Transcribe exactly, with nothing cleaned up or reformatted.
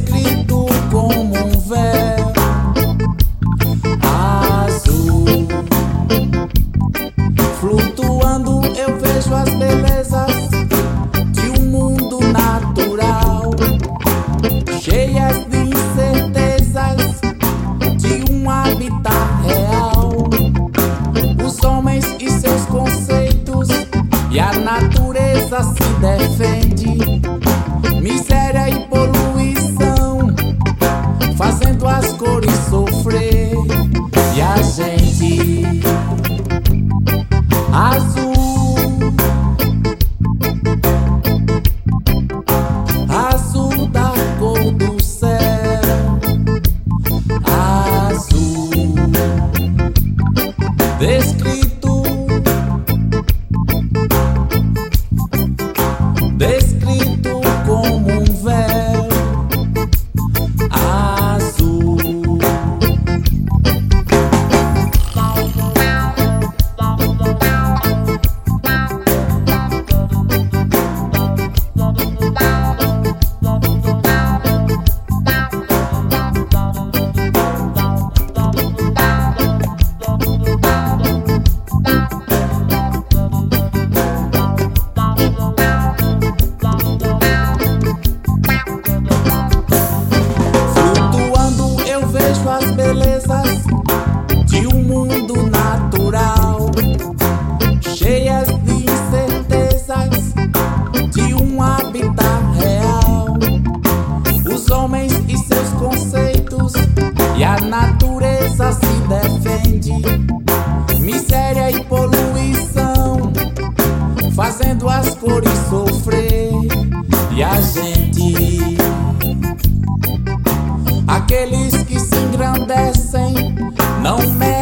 descrito como um véu azul. Flutuando eu vejo as belezas de um mundo natural, cheias de incertezas de um habitat real. Os homens e seus conceitos e a natureza se defende. Miséria e poluição fazendo as cores sofrer. E a gente azul, azul da cor do céu, azul descrito, descrito como um véu azul. As belezas de um mundo natural, cheias de incertezas de um habitat real. Os homens e seus conceitos e a natureza se defende. Miséria e poluição fazendo as cores sofrer. E a gente, aqueles que se engrandecem, não merecem